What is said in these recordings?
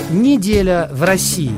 Неделя в России.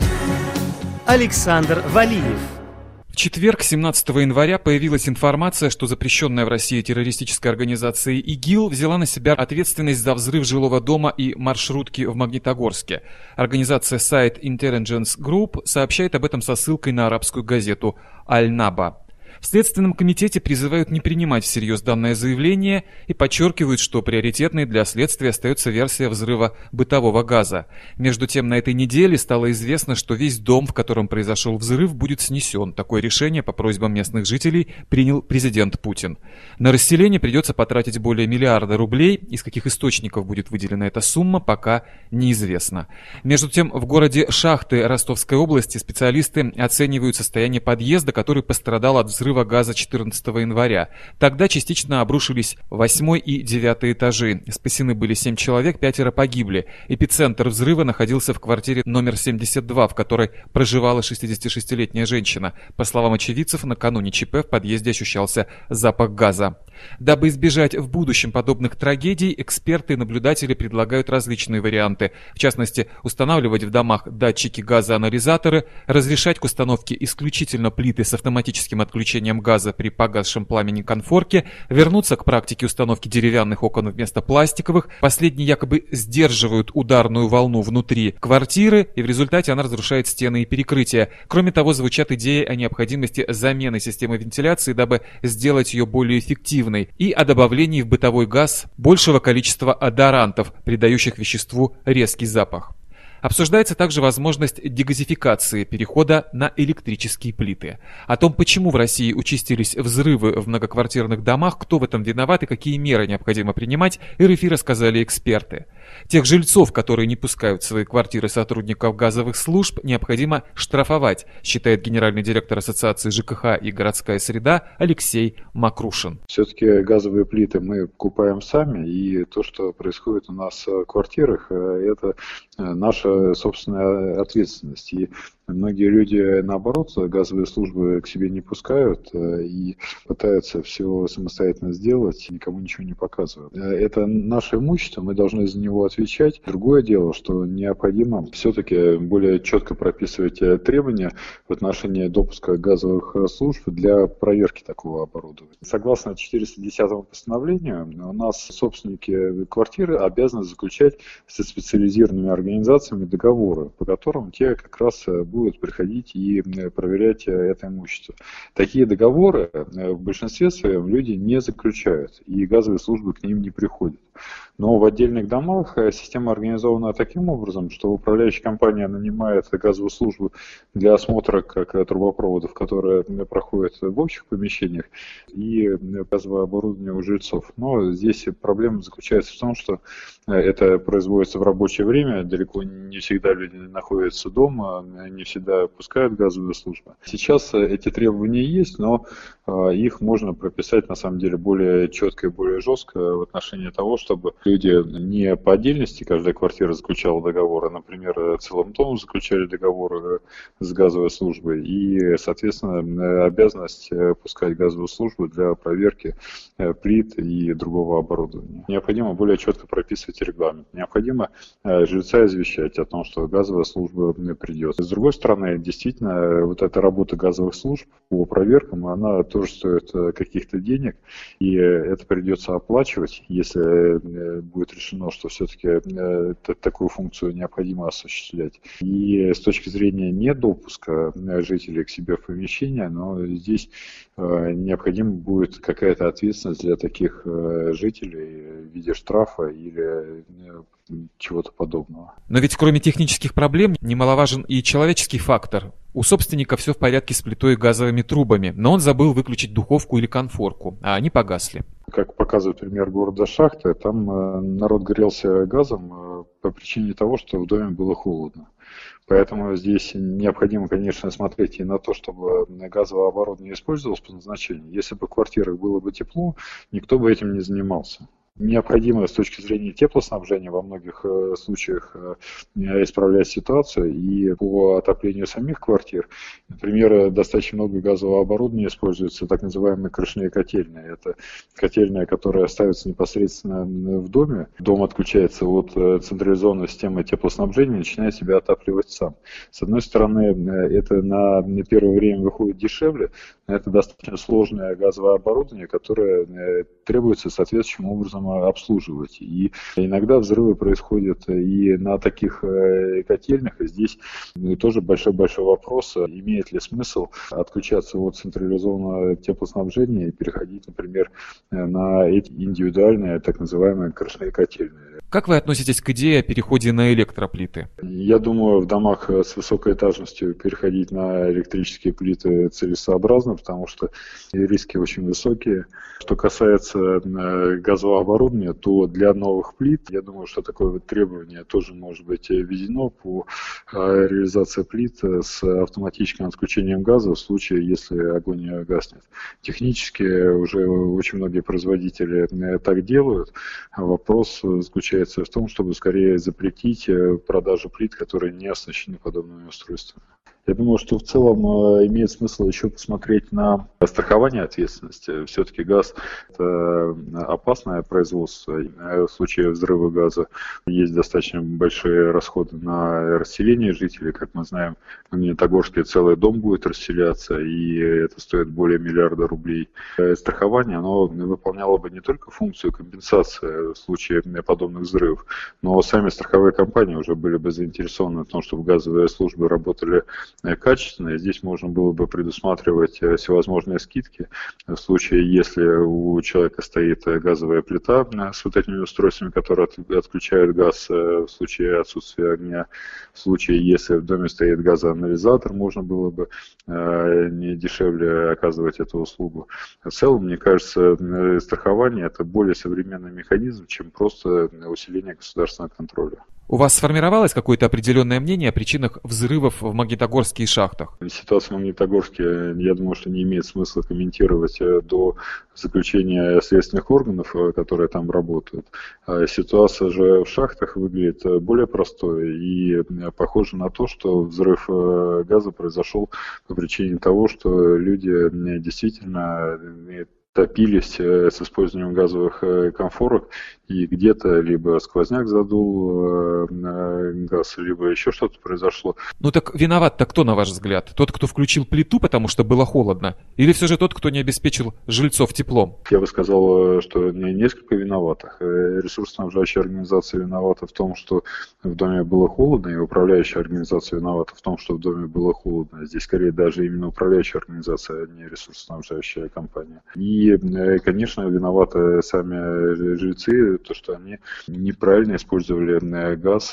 Александр Валиев. В четверг, 17 января, появилась информация, что запрещенная в России террористическая организация ИГИЛ взяла на себя ответственность за взрыв жилого дома и маршрутки в Магнитогорске. Организация Site Intelligence Group сообщает об этом со ссылкой на арабскую газету «Аль-Наба». В Следственном комитете призывают не принимать всерьез данное заявление и подчеркивают, что приоритетной для следствия остается версия взрыва бытового газа. Между тем, на этой неделе стало известно, что весь дом, в котором произошел взрыв, будет снесен. Такое решение по просьбам местных жителей принял президент Путин. На расселение придется потратить более миллиарда рублей. Из каких источников будет выделена эта сумма, пока неизвестно. Между тем, в городе Шахты Ростовской области специалисты оценивают состояние подъезда, который пострадал от взрыва газа 14 января. Тогда частично обрушились 8 и 9 этажи. Спасены были 7 человек, 5 погибли. Эпицентр взрыва находился в квартире номер 72, в которой проживала 66-летняя женщина. По словам очевидцев, накануне ЧП в подъезде ощущался запах газа. Дабы избежать в будущем подобных трагедий, эксперты и наблюдатели предлагают различные варианты. В частности, устанавливать в домах датчики-газоанализаторы, разрешать к установке исключительно плиты с автоматическим отключением газа при погасшем пламени конфорке, вернуться к практике установки деревянных окон вместо пластиковых. Последние якобы сдерживают ударную волну внутри квартиры, и в результате она разрушает стены и перекрытия. Кроме того, звучат идеи о необходимости замены системы вентиляции, дабы сделать ее более эффективной, и о добавлении в бытовой газ большего количества одорантов, придающих веществу резкий запах. Обсуждается также возможность дегазификации, перехода на электрические плиты. О том, почему в России участились взрывы в многоквартирных домах, кто в этом виноват и какие меры необходимо принимать, РФИ рассказали эксперты. Тех жильцов, которые не пускают в свои квартиры сотрудников газовых служб, необходимо штрафовать, считает генеральный директор Ассоциации ЖКХ и городская среда Алексей Макрушин. Все-таки газовые плиты мы покупаем сами, и то, что происходит у нас в квартирах, это наша собственная ответственность. И многие люди, наоборот, газовые службы к себе не пускают и пытаются все самостоятельно сделать, никому ничего не показывают. Это наше имущество, мы должны за него отвечать. Другое дело, что необходимо все-таки более четко прописывать требования в отношении допуска газовых служб для проверки такого оборудования. Согласно 410 постановлению, у нас собственники квартиры обязаны заключать со специализированными организациями договоры, по которым те как раз будут приходить и проверять это имущество. Такие договоры в большинстве своем люди не заключают, и газовые службы к ним не приходят. Но в отдельных домах система организована таким образом, что управляющая компания нанимает газовую службу для осмотра как трубопроводов, которые проходят в общих помещениях, и газовое оборудование у жильцов. Но здесь проблема заключается в том, что это производится в рабочее время, далеко не всегда люди находятся дома, не всегда пускают газовые службы. Сейчас эти требования есть, но их можно прописать на самом деле более четко и более жестко в отношении того, чтобы люди не по отдельности, каждая квартира заключала договоры, например, целым домом заключали договоры с газовой службой, и, соответственно, обязанность пускать газовую службу для проверки плит и другого оборудования. Необходимо более четко прописывать регламент. Необходимо жильца извещать о том, что газовая служба придет. С другой стороны, действительно, вот эта работа газовых служб по проверкам, она тоже стоит каких-то денег, и это придется оплачивать, если будет решено, что все-таки такую функцию необходимо осуществлять. И с точки зрения недопуска жителей к себе в помещение, но здесь необходима будет какая-то ответственность для таких жителей в виде штрафа или чего-то подобного. Но ведь кроме технических проблем немаловажен и человеческий фактор. У собственника все в порядке с плитой и газовыми трубами, но он забыл выключить духовку или конфорку, а они погасли. Как показывает пример города Шахты, там народ грелся газом по причине того, что в доме было холодно. Поэтому здесь необходимо, конечно, смотреть и на то, чтобы газовое оборудование использовалось по назначению. Если бы в квартирах было бы тепло, никто бы этим не занимался. необходимо с точки зрения теплоснабжения во многих случаях исправлять ситуацию. И по отоплению самих квартир, например, достаточно много газового оборудования используется, так называемые крышные котельные. Это котельная, которая ставится непосредственно в доме. Дом отключается от централизованной системы теплоснабжения и начинает себя отапливать сам. С одной стороны, это на первое время выходит дешевле, но это достаточно сложное газовое оборудование, которое требуется соответствующим образом обслуживать. И иногда взрывы происходят и на таких котельных, и здесь тоже большой вопрос, имеет ли смысл отключаться от централизованного теплоснабжения и переходить, например, на эти индивидуальные, так называемые крышные котельные. Как вы относитесь к идее о переходе на электроплиты? Я думаю, в домах с высокой этажностью переходить на электрические плиты целесообразно, потому что риски очень высокие. Что касается газового оборудования, то для новых плит, я думаю, что такое вот требование тоже может быть введено по реализации плит с автоматическим отключением газа в случае, если огонь гаснет. Технически уже очень многие производители так делают. Вопрос заключается в том, чтобы скорее запретить продажу плит, которые не оснащены подобными устройствами. Я думаю, что в целом имеет смысл еще посмотреть на страхование ответственности. Все-таки газ – это опасное производство. В случае взрыва газа есть достаточно большие расходы на расселение жителей. Как мы знаем, в Магнитогорске целый дом будет расселяться, и это стоит более миллиарда рублей. Страхование оно выполняло бы не только функцию компенсации в случае подобных взрывов, но сами страховые компании уже были бы заинтересованы в том, чтобы газовые службы работали качественно. Здесь можно было бы предусматривать всевозможные скидки в случае, если у человека стоит газовая плита с вот этими устройствами, которые отключают газ в случае отсутствия огня. В случае, если в доме стоит газоанализатор, можно было бы не дешевле оказывать эту услугу. В целом, мне кажется, страхование – это более современный механизм, чем просто усиление государственного контроля. У вас сформировалось какое-то определенное мнение о причинах взрывов в Магнитогорске и шахтах? Ситуацию в Магнитогорске, я думаю, что не имеет смысла комментировать до заключения следственных органов, которые там работают. Ситуация же в шахтах выглядит более простой и похоже на то, что взрыв газа произошел по причине того, что люди действительно топились с использованием газовых конфорок, и где-то либо сквозняк задул газ, либо еще что-то произошло. Ну так виноват-то кто, на ваш взгляд? Тот, кто включил плиту, потому что было холодно? Или все же тот, кто не обеспечил жильцов теплом? Я бы сказал, что несколько виноватых. Ресурсоснабжающая организация виновата в том, что в доме было холодно, и управляющая организация виновата в том, что в доме было холодно. Здесь скорее даже именно управляющая организация, а не ресурсоснабжающая компания. И, конечно, виноваты сами жильцы, то, что они неправильно использовали газ,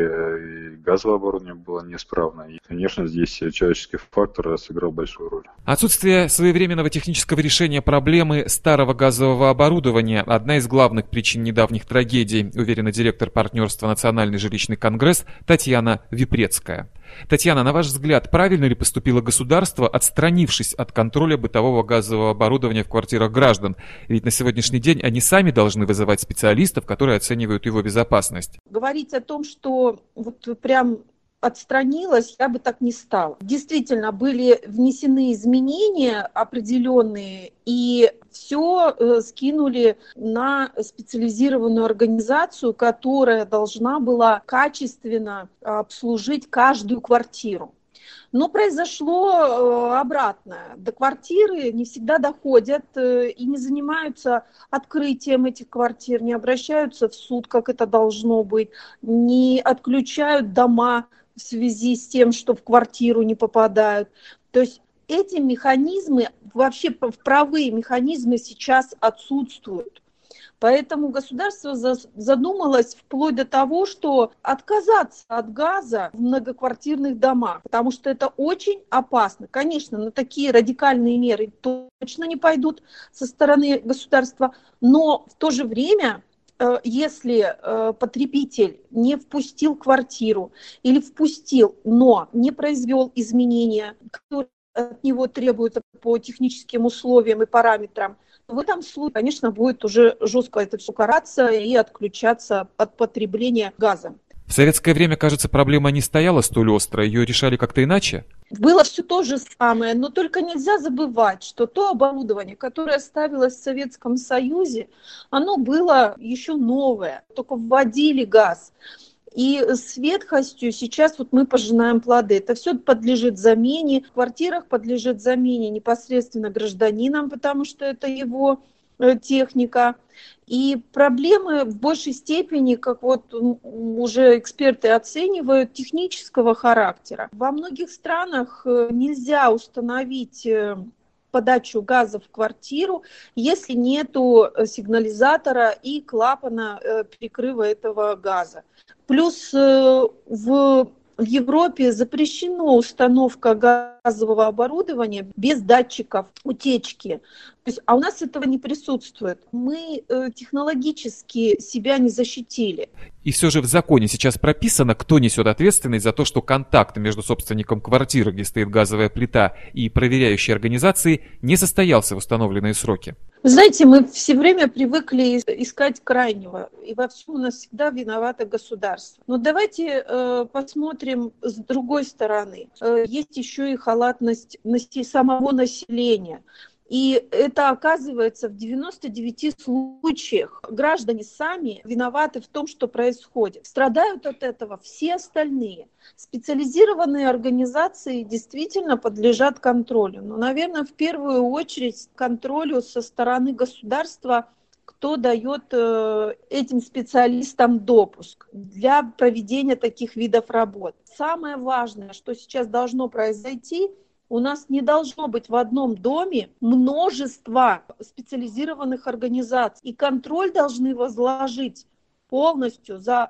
и газовое оборудование было неисправно. И, конечно, здесь человеческий фактор сыграл большую роль. Отсутствие своевременного технического решения проблемы старого газового оборудования – одна из главных причин недавних трагедий, уверена директор партнерства «Национальный жилищный конгресс» Татьяна Випрецкая. Татьяна, на ваш взгляд, правильно ли поступило государство, отстранившись от контроля бытового газового оборудования в квартирах граждан? Ведь на сегодняшний день они сами должны вызывать специалистов, которые оценивают его безопасность. Говорить о том, что вот прям отстранилась, я бы так не стала. Действительно, были внесены изменения определенные, и все скинули на специализированную организацию, которая должна была качественно обслужить каждую квартиру. Но произошло обратное. До квартиры не всегда доходят и не занимаются открытием этих квартир, не обращаются в суд, как это должно быть, не отключают дома в связи с тем, что в квартиру не попадают. То есть эти механизмы, вообще правовые механизмы сейчас отсутствуют. Поэтому государство задумалось вплоть до того, что отказаться от газа в многоквартирных домах, потому что это очень опасно. Конечно, на такие радикальные меры точно не пойдут со стороны государства, но в то же время, если потребитель не впустил квартиру или впустил, но не произвел изменения, которые от него требуются по техническим условиям и параметрам, в этом случае, конечно, будет уже жестко это все караться и отключаться от потребления газа. В советское время, кажется, проблема не стояла столь остро, ее решали как-то иначе? Было все то же самое, но только нельзя забывать, что то оборудование, которое ставилось в Советском Союзе, оно было еще новое, только вводили газ. И с ветхостью сейчас вот мы пожинаем плоды. Это все подлежит замене, в квартирах подлежит замене непосредственно гражданинам, потому что это его техника. И проблемы в большей степени, как вот уже эксперты оценивают, технического характера. Во многих странах нельзя установить подачу газа в квартиру, если нету сигнализатора и клапана перекрыва этого газа. Плюс в Европе запрещена установка газового оборудования без датчиков утечки. То есть, а у нас этого не присутствует. Мы технологически себя не защитили. И все же в законе сейчас прописано, кто несет ответственность за то, что контакт между собственником квартиры, где стоит газовая плита, и проверяющей организацией не состоялся в установленные сроки. Вы знаете, мы все время привыкли искать крайнего, и во всем у нас всегда виновато государство. Но давайте посмотрим с другой стороны. Есть еще и халатность самого населения. И это оказывается в 99 случаях граждане сами виноваты в том, что происходит. Страдают от этого все остальные. Специализированные организации действительно подлежат контролю. Но, наверное, в первую очередь контролю со стороны государства, кто дает этим специалистам допуск для проведения таких видов работ. Самое важное, что сейчас должно произойти, у нас не должно быть в одном доме множество специализированных организаций. И контроль должны возложить полностью за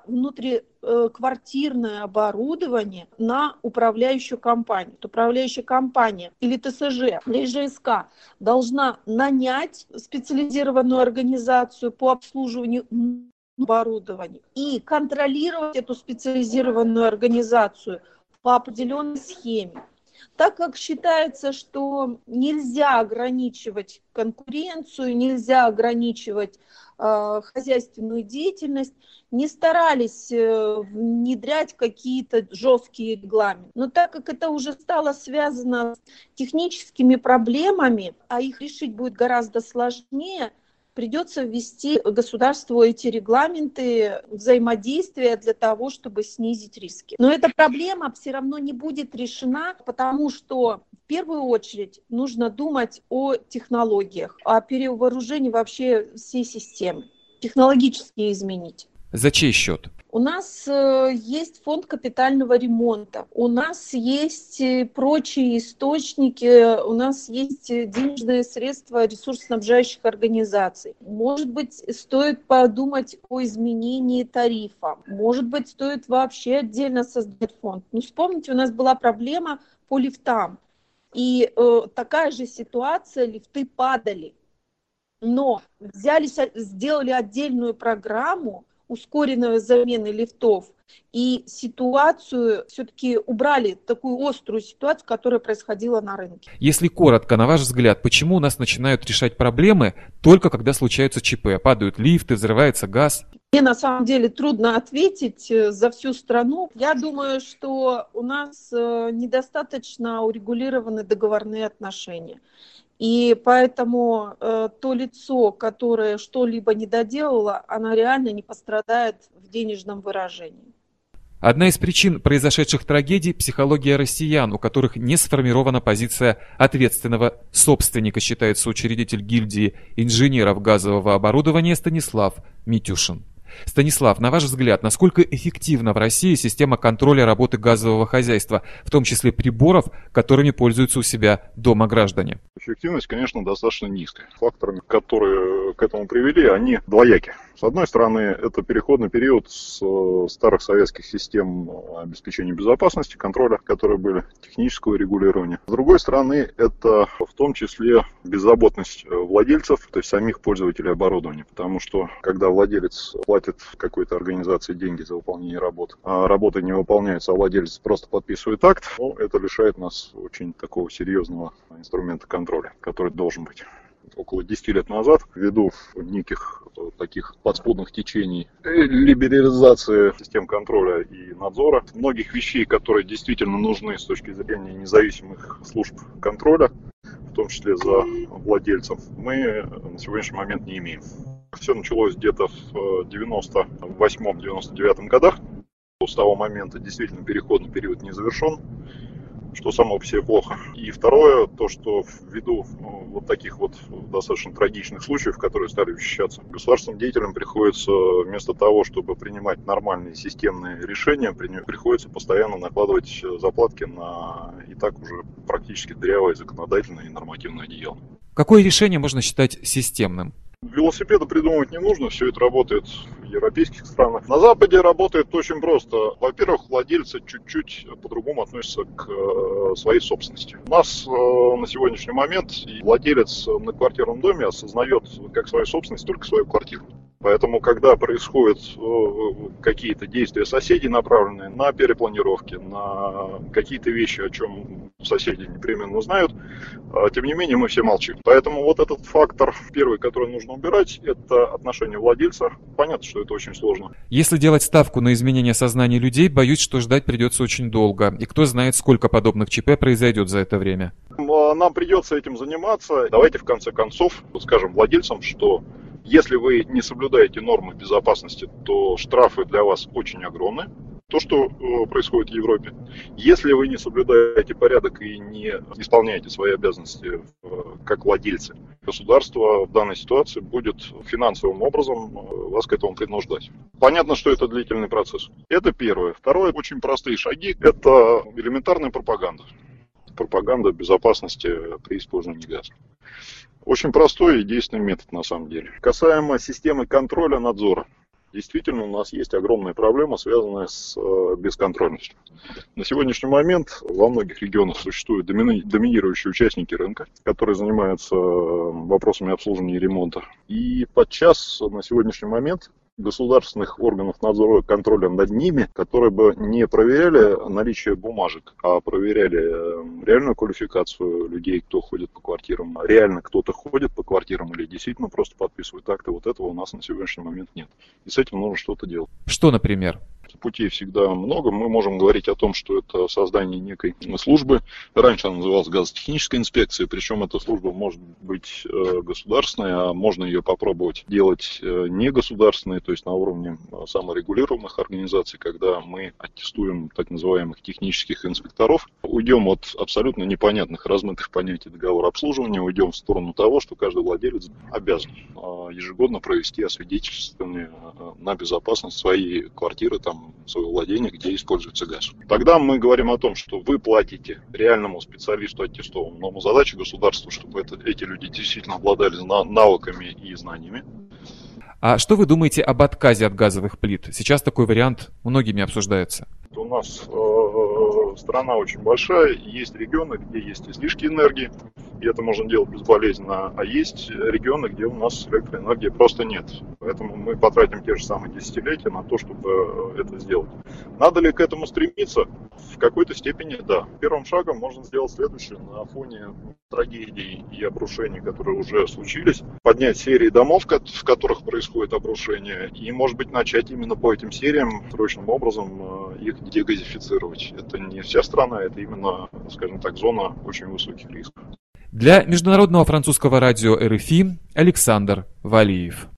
внутриквартирное оборудование на управляющую компанию. Управляющая компания или ТСЖ, или ЖСК должна нанять специализированную организацию по обслуживанию оборудования и контролировать эту специализированную организацию по определенной схеме. Так как считается, что нельзя ограничивать конкуренцию, нельзя ограничивать хозяйственную деятельность, не старались внедрять какие-то жесткие регламенты. Но так как это уже стало связано с техническими проблемами, а их решить будет гораздо сложнее, придется ввести государству эти регламенты взаимодействия для того, чтобы снизить риски. Но эта проблема все равно не будет решена, потому что в первую очередь нужно думать о технологиях, о перевооружении вообще всей системы, технологически изменить. За чей счет? У нас есть фонд капитального ремонта, у нас есть прочие источники, у нас есть денежные средства ресурсоснабжающих организаций. Может быть, стоит подумать о изменении тарифа, может быть, стоит вообще отдельно создать фонд. Ну, вспомните, у нас была проблема по лифтам, и такая же ситуация, лифты падали, но сделали отдельную программу ускоренной замены лифтов, и ситуацию все-таки убрали, такую острую ситуацию, которая происходила на рынке. Если коротко, на ваш взгляд, почему у нас начинают решать проблемы только когда случаются ЧП? Падают лифты, взрывается газ? Мне на самом деле трудно ответить за всю страну. Я думаю, что у нас недостаточно урегулированы договорные отношения. И поэтому то лицо, которое что-либо не доделало, оно реально не пострадает в денежном выражении. Одна из причин произошедших трагедий – психология россиян, у которых не сформирована позиция ответственного собственника, считает соучредитель гильдии инженеров газового оборудования Станислав Митюшин. Станислав, на ваш взгляд, насколько эффективна в России система контроля работы газового хозяйства, в том числе приборов, которыми пользуются у себя дома граждане? Эффективность, конечно, достаточно низкая. Факторы, которые к этому привели, они двояки. С одной стороны, это переходный период с старых советских систем обеспечения безопасности, контроля, которые были, технического регулирования. С другой стороны, это в том числе беззаботность владельцев, то есть самих пользователей оборудования. Потому что, когда владелец платит какой-то организации деньги за выполнение работ, а работа не выполняется, а владелец просто подписывает акт, это лишает нас очень такого серьезного инструмента контроля, который должен быть. около 10 лет назад, ввиду неких таких подспудных течений либерализации систем контроля и надзора, многих вещей, которые действительно нужны с точки зрения независимых служб контроля, в том числе за владельцем, мы на сегодняшний момент не имеем. Все началось где-то в 98-99 годах. С того момента действительно переходный период не завершен, что само по себе плохо. И второе, то, что ввиду вот таких вот достаточно трагичных случаев, которые стали учащаться, государственным деятелям приходится вместо того, чтобы принимать нормальные системные решения, приходится постоянно накладывать заплатки на и так уже практически дырявое законодательное и нормативное одеяло. Какое решение можно считать системным? Велосипеда придумывать не нужно, все это работает в европейских странах. На Западе работает очень просто. Во-первых, владельцы чуть-чуть по-другому относятся к своей собственности. У нас на сегодняшний момент владелец в многоквартирном доме осознает как свою собственность только свою квартиру. Поэтому, когда происходят какие-то действия соседей, направленные на перепланировки, на какие-то вещи, о чем соседи непременно знают, тем не менее мы все молчим. Поэтому вот этот фактор, первый, который нужно убирать, это отношение владельца. Понятно, что это очень сложно. Если делать ставку на изменение сознания людей, боюсь, что ждать придется очень долго. И кто знает, сколько подобных ЧП произойдет за это время. Нам придется этим заниматься. Давайте в конце концов скажем владельцам, что если вы не соблюдаете нормы безопасности, то штрафы для вас очень огромны. То, что происходит в Европе. Если вы не соблюдаете порядок и не исполняете свои обязанности как владельцы, государство в данной ситуации будет финансовым образом вас к этому принуждать. Понятно, что это длительный процесс. Это первое. Второе, очень простые шаги, это элементарная пропаганда. Пропаганда безопасности при использовании газа. Очень простой и действенный метод на самом деле. Касаемо системы контроля, надзора. Действительно, у нас есть огромная проблема, связанная с бесконтрольностью. На сегодняшний момент во многих регионах существуют доминирующие участники рынка, которые занимаются вопросами обслуживания и ремонта. И подчас на сегодняшний момент государственных органов надзора и контроля над ними, которые бы не проверяли наличие бумажек, а проверяли реальную квалификацию людей, кто ходит по квартирам, реально кто-то ходит по квартирам или действительно просто подписывает акты, вот этого у нас на сегодняшний момент нет. И с этим нужно что-то делать. Что, например? Путей всегда много. Мы можем говорить о том, что это создание некой службы. Раньше она называлась газотехническая инспекция, причем эта служба может быть государственной, а можно ее попробовать делать негосударственной, то есть на уровне саморегулируемых организаций, когда мы аттестуем так называемых технических инспекторов. Уйдем от абсолютно непонятных, размытых понятий договора обслуживания, уйдем в сторону того, что каждый владелец обязан ежегодно провести освидетельствование на безопасность своей квартиры, своего владения, где используется газ. Тогда мы говорим о том, что вы платите реальному специалисту аттестованному. Задача государства, чтобы эти люди действительно обладали навыками и знаниями. А что вы думаете об отказе от газовых плит? Сейчас такой вариант многими обсуждается. У нас страна очень большая, есть регионы, где есть излишки энергии, и это можно делать безболезненно, а есть регионы, где у нас электроэнергии просто нет. Поэтому мы потратим те же самые десятилетия на то, чтобы это сделать. Надо ли к этому стремиться? В какой-то степени да. Первым шагом можно сделать следующее. На фоне трагедий и обрушений, которые уже случились, поднять серии домов, в которых происходит обрушение, и, может быть, начать именно по этим сериям срочным образом их дегазифицировать. Это не вся страна, это именно, скажем так, зона очень высоких рисков. Для международного французского радио РФИ Александр Валиев.